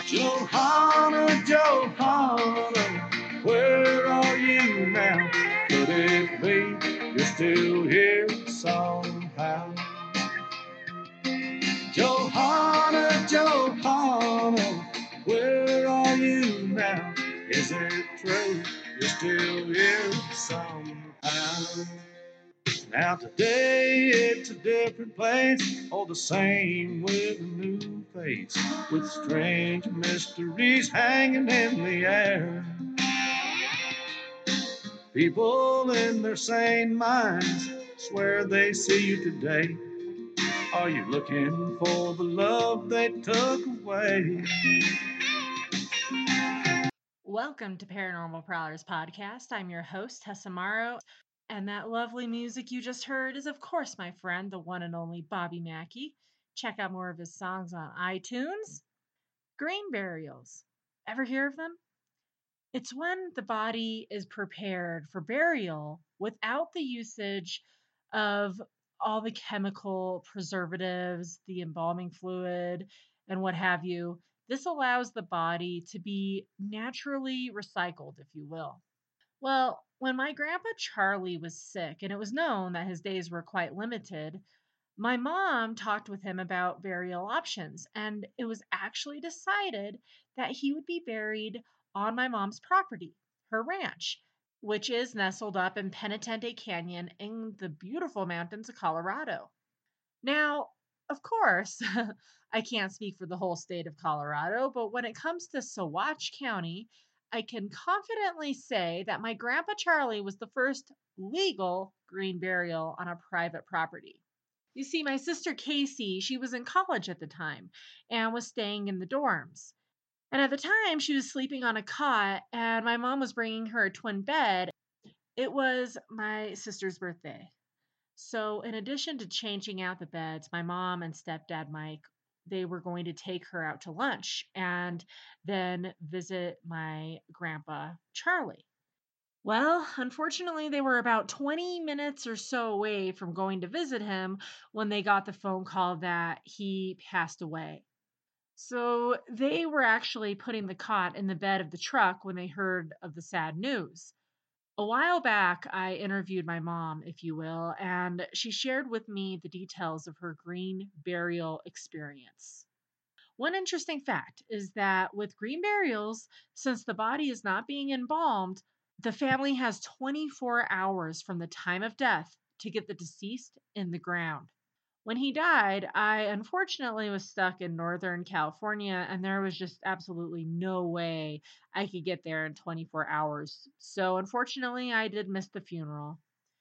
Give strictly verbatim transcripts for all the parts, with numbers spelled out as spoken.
Johanna, Johanna, where are you now? Could it be you're still here somehow? Johanna, Johanna, where are you now? Is it true you're still here somehow? Now today it's a different place, all the same with a new face, with strange mysteries hanging in the air. People in their sane minds swear they see you today. Are you looking for the love they took away? Welcome to Paranormal Prowlers Podcast. I'm your host, Tessa Morrow, and that lovely music you just heard is, of course, my friend, the one and only Bobby Mackey. Check out more of his songs on iTunes. Green burials. Ever hear of them? It's when the body is prepared for burial without the usage of all the chemical preservatives, the embalming fluid, and what have you. This allows the body to be naturally recycled, if you will. Well, when my grandpa Charlie was sick and it was known that his days were quite limited, my mom talked with him about burial options, and it was actually decided that he would be buried on my mom's property, her ranch, which is nestled up in Penitente Canyon in the beautiful mountains of Colorado. Now, of course, I can't speak for the whole state of Colorado, but when it comes to Saguache County, I can confidently say that my grandpa Charlie was the first legal green burial on a private property. You see, my sister Casey, she was in college at the time and was staying in the dorms. And at the time, she was sleeping on a cot, and my mom was bringing her a twin bed. It was my sister's birthday. So, in addition to changing out the beds, my mom and stepdad Mike, they were going to take her out to lunch and then visit my grandpa Charlie. Well, unfortunately, they were about twenty minutes or so away from going to visit him when they got the phone call that he passed away. So they were actually putting the cot in the bed of the truck when they heard of the sad news. A while back, I interviewed my mom, if you will, and she shared with me the details of her green burial experience. One interesting fact is that with green burials, since the body is not being embalmed, the family has twenty-four hours from the time of death to get the deceased in the ground. When he died, I unfortunately was stuck in Northern California, and there was just absolutely no way I could get there in twenty-four hours. So, unfortunately, I did miss the funeral.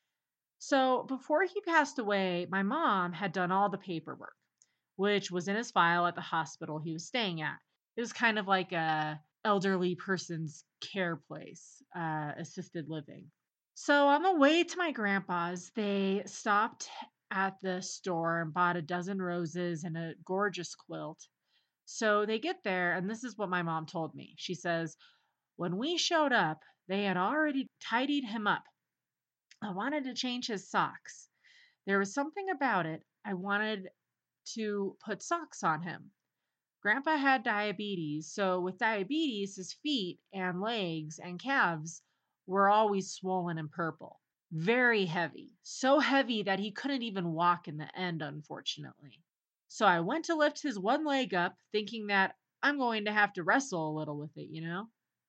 So, before he passed away, my mom had done all the paperwork, which was in his file at the hospital he was staying at. It was kind of like a elderly person's care place, uh, assisted living. So on the way to my grandpa's, they stopped at the store and bought a dozen roses and a gorgeous quilt. So they get there, and this is what my mom told me. She says, when we showed up, they had already tidied him up. I wanted to change his socks. There was something about it. I wanted to put socks on him. Grandpa had diabetes, so with diabetes, his feet and legs and calves were always swollen and purple. Very heavy. So heavy that he couldn't even walk in the end, unfortunately. So I went to lift his one leg up, thinking that I'm going to have to wrestle a little with it, you know?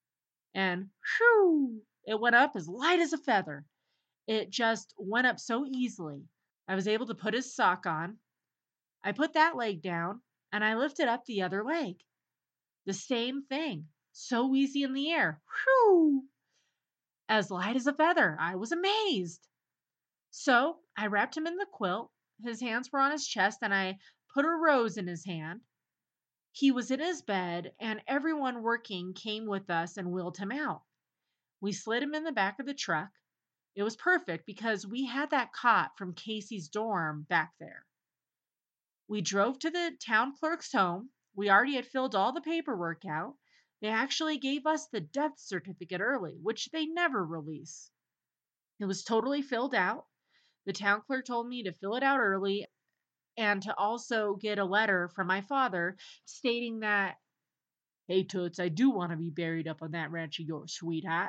And whew, it went up as light as a feather. It just went up so easily. I was able to put his sock on. I put that leg down and I lifted up the other leg. The same thing. So easy in the air. Whew! As light as a feather. I was amazed. So I wrapped him in the quilt. His hands were on his chest and I put a rose in his hand. He was in his bed and everyone working came with us and wheeled him out. We slid him in the back of the truck. It was perfect because we had that cot from Casey's dorm back there. We drove to the town clerk's home. We already had filled all the paperwork out. They actually gave us the death certificate early, which they never release. It was totally filled out. The town clerk told me to fill it out early and to also get a letter from my father stating that Hey, Toots, I do want to be buried up on that ranch of yours, sweetheart.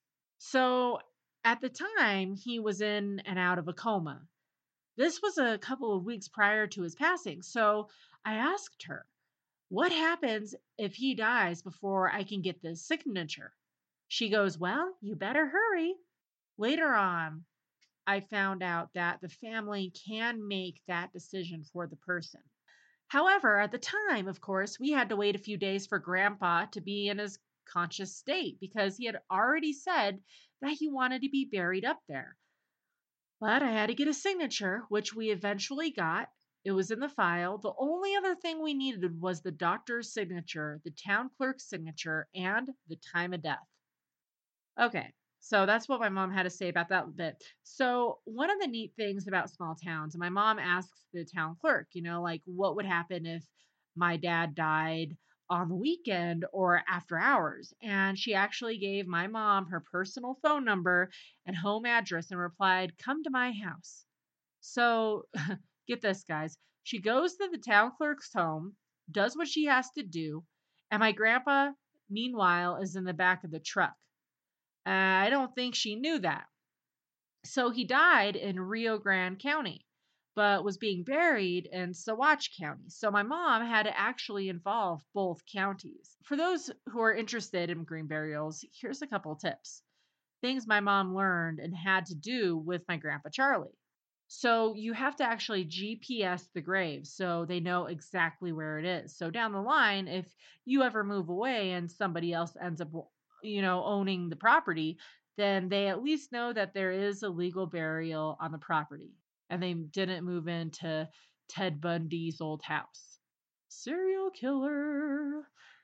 So at the time, he was in and out of a coma. This was a couple of weeks prior to his passing. So I asked her, what happens if he dies before I can get this signature? She goes, well, you better hurry. Later on, I found out that the family can make that decision for the person. However, at the time, of course, we had to wait a few days for Grandpa to be in his conscious state because he had already said that he wanted to be buried up there. But I had to get a signature, which we eventually got. It was in the file. The only other thing we needed was the doctor's signature, the town clerk's signature, and the time of death. Okay, so that's what my mom had to say about that bit. So, one of the neat things about small towns, and my mom asks the town clerk, you know, like what would happen if my dad died on the weekend or after hours? And she actually gave my mom her personal phone number and home address and replied, come to my house. So, get this, guys. She goes to the town clerk's home, does what she has to do, and my grandpa, meanwhile, is in the back of the truck. Uh, I don't think she knew that. So he died in Rio Grande County, but was being buried in Saguache County. So my mom had to actually involve both counties. For those who are interested in green burials, here's a couple of tips. Things my mom learned and had to do with my grandpa Charlie. So you have to actually G P S the grave so they know exactly where it is. So down the line, if you ever move away and somebody else ends up, you know, owning the property, then they at least know that there is a legal burial on the property and they didn't move into Ted Bundy's old house. Serial killer.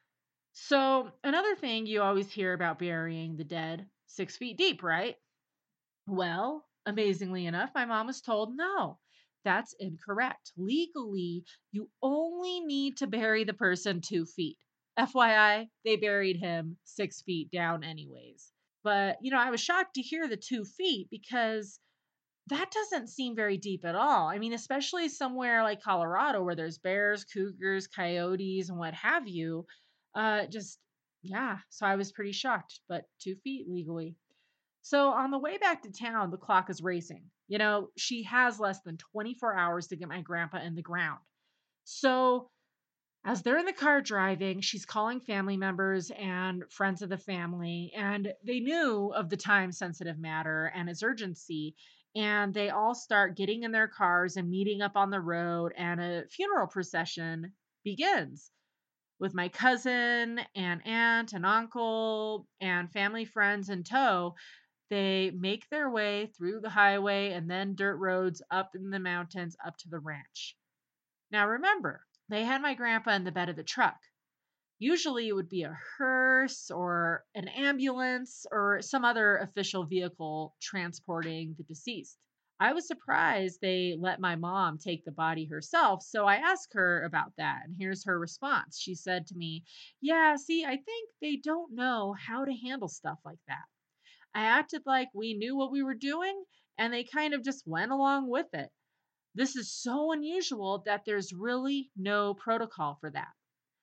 So another thing you always hear about burying the dead, six feet deep, right? Well, amazingly enough, my mom was told no, that's incorrect. Legally, you only need to bury the person two feet. F Y I, they buried him six feet down, anyways. But, you know, I was shocked to hear the two feet because that doesn't seem very deep at all. I mean, especially somewhere like Colorado where there's bears, cougars, coyotes, and what have you. Uh, just, yeah. So I was pretty shocked, but two feet legally. So on the way back to town, the clock is racing. You know, she has less than twenty-four hours to get my grandpa in the ground. So as they're in the car driving, she's calling family members and friends of the family, and they knew of the time sensitive matter and its urgency. And they all start getting in their cars and meeting up on the road, and a funeral procession begins with my cousin and aunt and uncle and family friends in tow. They make their way through the highway and then dirt roads up in the mountains up to the ranch. Now remember, they had my grandpa in the bed of the truck. Usually it would be a hearse or an ambulance or some other official vehicle transporting the deceased. I was surprised they let my mom take the body herself, so I asked her about that, and here's her response. She said to me, yeah, see, I think they don't know how to handle stuff like that. I acted like we knew what we were doing, and they kind of just went along with it. This is so unusual that there's really no protocol for that.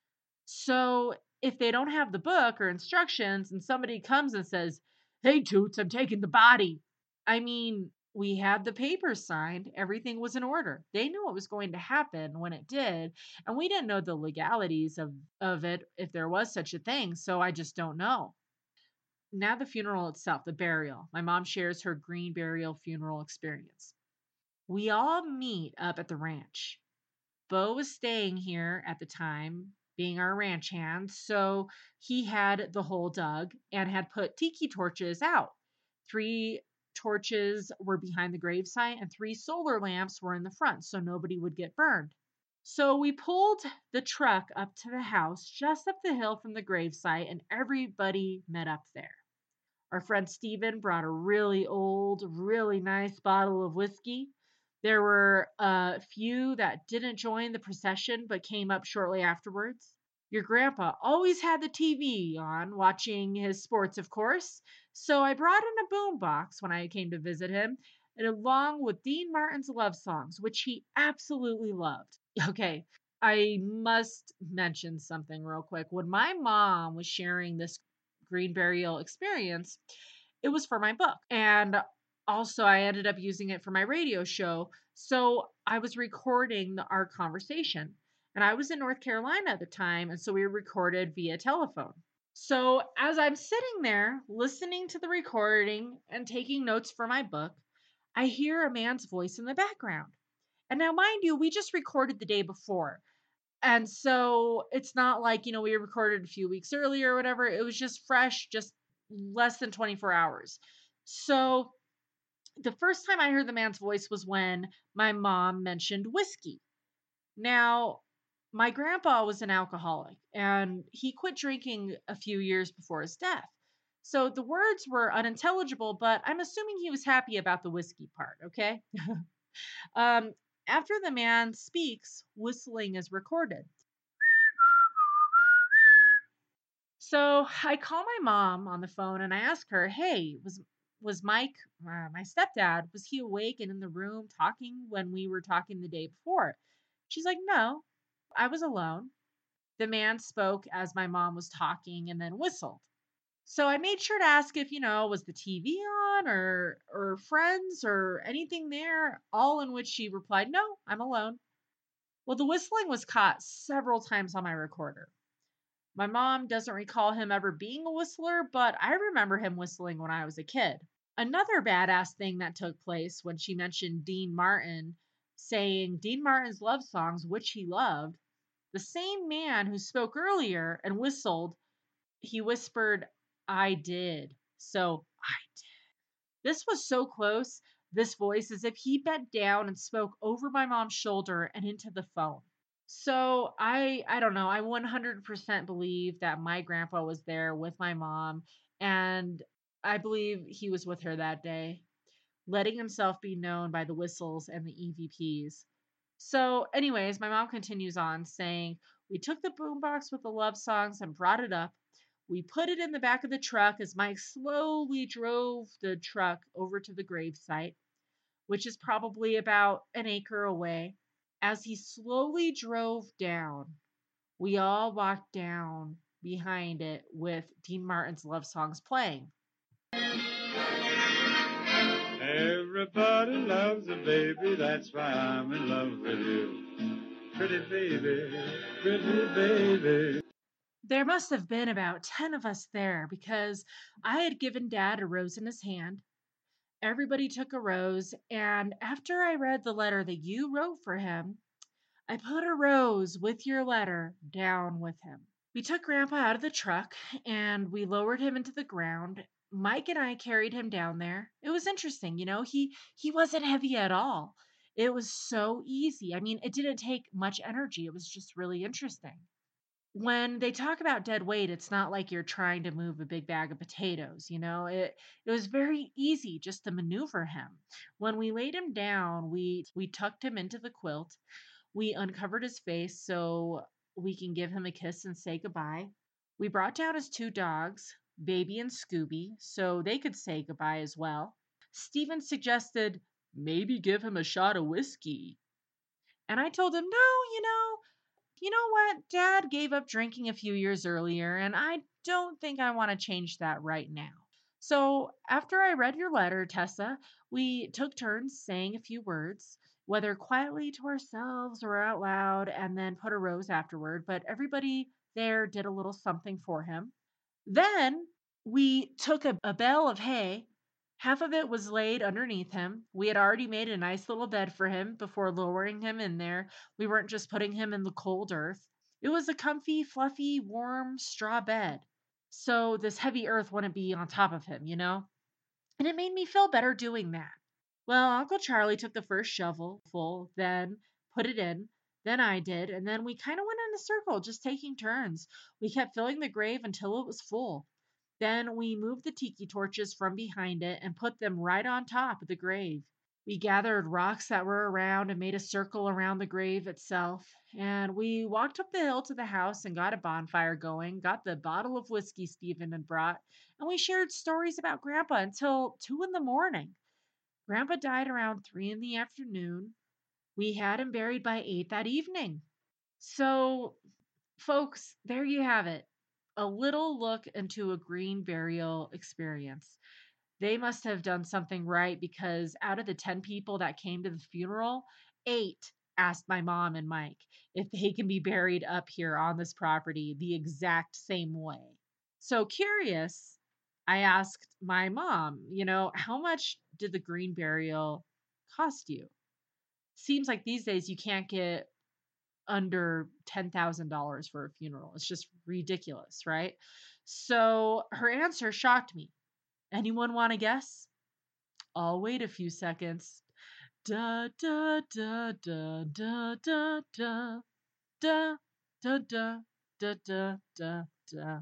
So if they don't have the book or instructions and somebody comes and says, hey, Toots, I'm taking the body. I mean, we had the papers signed, everything was in order. They knew what was going to happen when it did, and we didn't know the legalities of, of it if there was such a thing, so I just don't know. Now, the funeral itself, the burial. My mom shares her green burial funeral experience. We all meet up at the ranch. Bo was staying here at the time, being our ranch hand, so he had the hole dug and had put tiki torches out. Three torches were behind the gravesite, and three solar lamps were in the front, so nobody would get burned. So we pulled the truck up to the house just up the hill from the gravesite, and everybody met up there. Our friend Steven brought a really old, really nice bottle of whiskey. There were a few that didn't join the procession but came up shortly afterwards. Your grandpa always had the T V on, watching his sports, of course. So I brought in a boombox when I came to visit him, and along with Dean Martin's love songs, which he absolutely loved. Okay, I must mention something real quick. When my mom was sharing this green burial experience, it was for my book. And also, I ended up using it for my radio show. So I was recording the, our conversation. And I was in North Carolina at the time. And so we recorded via telephone. So as I'm sitting there listening to the recording and taking notes for my book, I hear a man's voice in the background. And now, mind you, we just recorded the day before. And so it's not like, you know, we recorded a few weeks earlier or whatever. It was just fresh, just less than twenty-four hours. So the first time I heard the man's voice was when my mom mentioned whiskey. Now, my grandpa was an alcoholic and he quit drinking a few years before his death. So the words were unintelligible, but I'm assuming he was happy about the whiskey part, okay? um, After the man speaks, whistling is recorded. So I call my mom on the phone and I ask her, "Hey, was was Mike, uh, my stepdad, was he awake and in the room talking when we were talking the day before?" She's like, "No, I was alone." The man spoke as my mom was talking and then whistled. So I made sure to ask if, you know, was the T V on or or friends or anything there, all in which she replied, "No, I'm alone." Well, the whistling was caught several times on my recorder. My mom doesn't recall him ever being a whistler, but I remember him whistling when I was a kid. Another badass thing that took place when she mentioned Dean Martin saying Dean Martin's love songs, which he loved, the same man who spoke earlier and whistled, he whispered, "I did." So I did. This was so close, this voice, as if he bent down and spoke over my mom's shoulder and into the phone. So I I don't know. I one hundred percent believe that my grandpa was there with my mom and I believe he was with her that day, letting himself be known by the whistles and the E V Ps. So anyways, my mom continues on saying, "We took the boombox with the love songs and brought it up. We put it in the back of the truck as Mike slowly drove the truck over to the grave site, which is probably about an acre away. As he slowly drove down, we all walked down behind it with Dean Martin's love songs playing." Everybody loves a baby, that's why I'm in love with you. Pretty baby, pretty baby. There must have been about ten of us there because I had given Dad a rose in his hand. Everybody took a rose, and after I read the letter that you wrote for him, I put a rose with your letter down with him. We took Grandpa out of the truck and we lowered him into the ground. Mike and I carried him down there. It was interesting, you know, he he wasn't heavy at all. It was so easy. I mean, it didn't take much energy. It was just really interesting. When they talk about dead weight, it's not like you're trying to move a big bag of potatoes, you know. It it was very easy just to maneuver him. When we laid him down, we we tucked him into the quilt. We uncovered his face so we can give him a kiss and say goodbye. We brought down his two dogs, Baby and Scooby, so they could say goodbye as well. Steven suggested maybe give him a shot of whiskey. And I told him, no, you know, you know what? Dad gave up drinking a few years earlier, and I don't think I want to change that right now. So, after I read your letter, Tessa, we took turns saying a few words, whether quietly to ourselves or out loud, and then put a rose afterward. But everybody there did a little something for him. Then we took a, a bale of hay. Half of it was laid underneath him. We had already made a nice little bed for him before lowering him in there. We weren't just putting him in the cold earth. It was a comfy, fluffy, warm straw bed. So this heavy earth wouldn't be on top of him, you know? And it made me feel better doing that. Well, Uncle Charlie took the first shovel full, then put it in. Then I did, and then we kind of went in a circle, just taking turns. We kept filling the grave until it was full. Then we moved the tiki torches from behind it and put them right on top of the grave. We gathered rocks that were around and made a circle around the grave itself. And we walked up the hill to the house and got a bonfire going, got the bottle of whiskey Stephen had brought, and we shared stories about Grandpa until two in the morning. Grandpa died around three in the afternoon. We had him buried by eight that evening. So, folks, there you have it. A little look into a green burial experience. They must have done something right because out of the ten people that came to the funeral, eight asked my mom and Mike if they can be buried up here on this property the exact same way. So curious, I asked my mom, you know, how much did the green burial cost you? Seems like these days you can't get under ten thousand dollars for a funeral. It's just ridiculous, right? So her answer shocked me. Anyone want to guess? I'll wait a few seconds. Da da da da da da da da da da da da da da.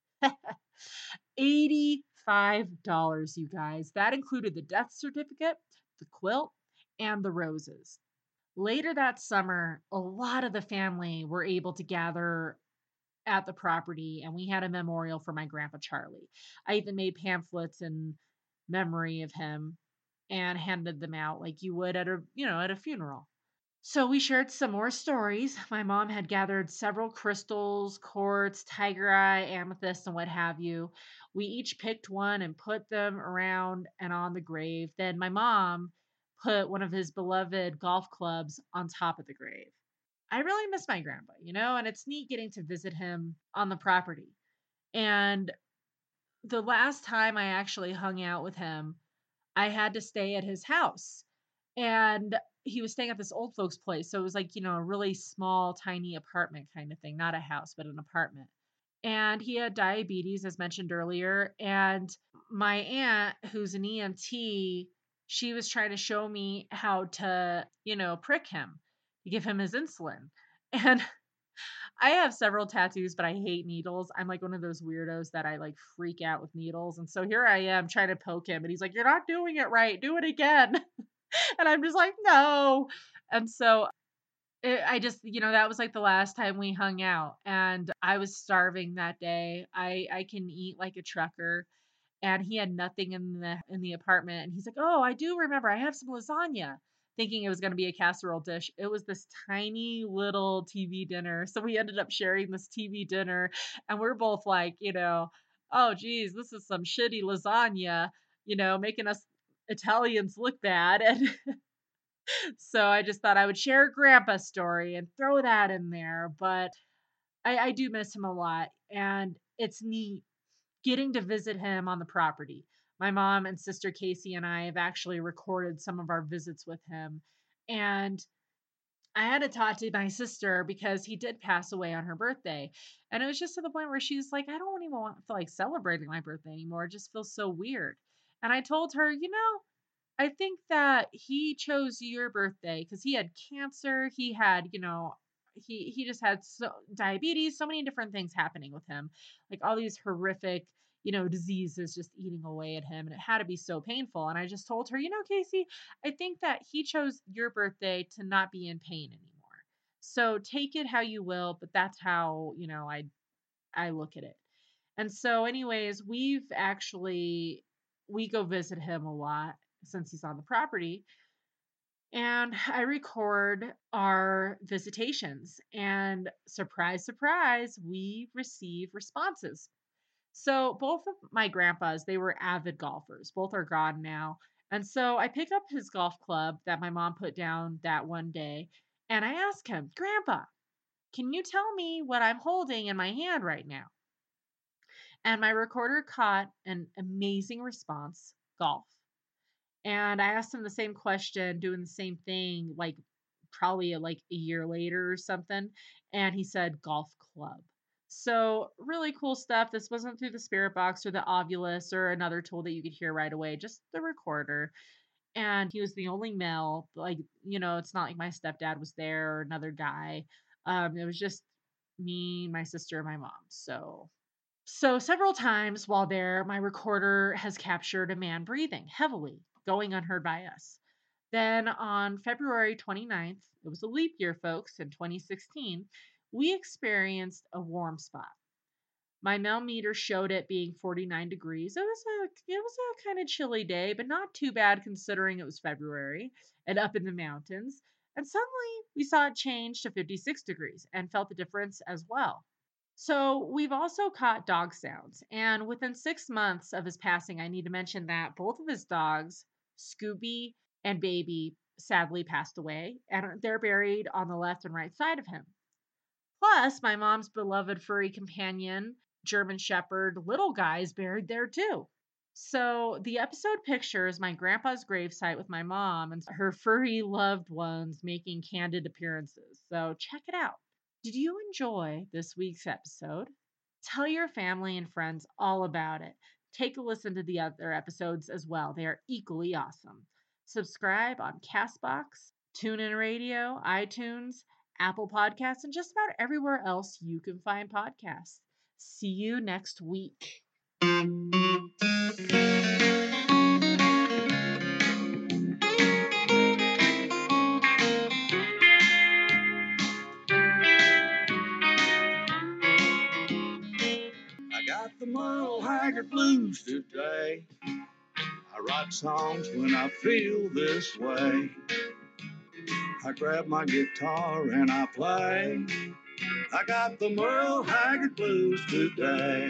eighty-five dollars, you guys. That included the death certificate, the quilt, and the roses. Later that summer, a lot of the family were able to gather at the property, and we had a memorial for my grandpa Charlie. I even made pamphlets in memory of him and handed them out like you would at a, you know, at a funeral. So we shared some more stories. My mom had gathered several crystals, quartz, tiger eye, amethyst, and what have you. We each picked one and put them around and on the grave. Then my mom put one of his beloved golf clubs on top of the grave. I really miss my grandpa, you know, and it's neat getting to visit him on the property. And the last time I actually hung out with him, I had to stay at his house. And he was staying at this old folks' place. So it was like, you know, a really small, tiny apartment kind of thing, not a house, but an apartment. And he had diabetes, as mentioned earlier. And my aunt, who's an E M T, she was trying to show me how to, you know, prick him to give him his insulin. And I have several tattoos, but I hate needles. I'm like one of those weirdos that I like freak out with needles. And so here I am trying to poke him, and he's like, "You're not doing it right. Do it again." And I'm just like, "No." And so it, I just, you know, that was like the last time we hung out, and I was starving that day. I I can eat like a trucker, and he had nothing in the in the apartment, and he's like, "Oh, I do remember. I have some lasagna." Thinking it was going to be a casserole dish. It was this tiny little T V dinner. So we ended up sharing this T V dinner, and we're both like, you know, "Oh geez, this is some shitty lasagna," you know, making us Italians look bad. And so I just thought I would share grandpa's story and throw that in there. But I, I do miss him a lot, and it's neat getting to visit him on the property. My mom and sister Casey and I have actually recorded some of our visits with him. And I had to talk to my sister because he did pass away on her birthday. And it was just to the point where she's like, I don't even want to feel like celebrating my birthday anymore. It just feels so weird. And I told her, you know, I think that he chose your birthday because he had cancer. He had, you know, he he just had so diabetes, so many different things happening with him, like all these horrific, you know, diseases just eating away at him, and it had to be so painful. And I just told her, you know, Casey, I think that he chose your birthday to not be in pain anymore. So take it how you will, but that's how, you know, I I look at it. And so, anyways, we've actually we go visit him a lot since he's on the property. And I record our visitations. And surprise, surprise, we receive responses. So both of my grandpas, they were avid golfers. Both are gone now. And so I pick up his golf club that my mom put down that one day. And I ask him, Grandpa, can you tell me what I'm holding in my hand right now? And my recorder caught an amazing response, golf. And I asked him the same question, doing the same thing, like probably uh, like a year later or something. And he said golf club. So really cool stuff. This wasn't through the spirit box or the Ovulus or another tool that you could hear right away, just the recorder. And he was the only male. Like, you know, it's not like my stepdad was there or another guy. Um, it was just me, my sister, and my mom. So so, several times while there, my recorder has captured a man breathing heavily, going unheard by us. Then on February 29th, it was a leap year, folks, in twenty sixteen, we experienced a warm spot. My mel meter showed it being forty-nine degrees. It was a it was a kind of chilly day, but not too bad considering it was February and up in the mountains. And suddenly we saw it change to fifty-six degrees and felt the difference as well. So we've also caught dog sounds. And within six months of his passing, I need to mention that both of his dogs, Scooby and Baby, sadly passed away, and they're buried on the left and right side of him. Plus, my mom's beloved furry companion, German Shepherd Little Guy, is buried there too. So the episode pictures my grandpa's gravesite with my mom and her furry loved ones making candid appearances. So check it out. Did you enjoy this week's episode? Tell your family and friends all about it. Take a listen to the other episodes as well. They are equally awesome. Subscribe on Castbox, TuneIn Radio, iTunes, Apple Podcasts, and just about everywhere else you can find podcasts. See you next week. I got the Merle Haggard blues today. I write songs when I feel this way. I grab my guitar and I play. I got the Merle Haggard blues today.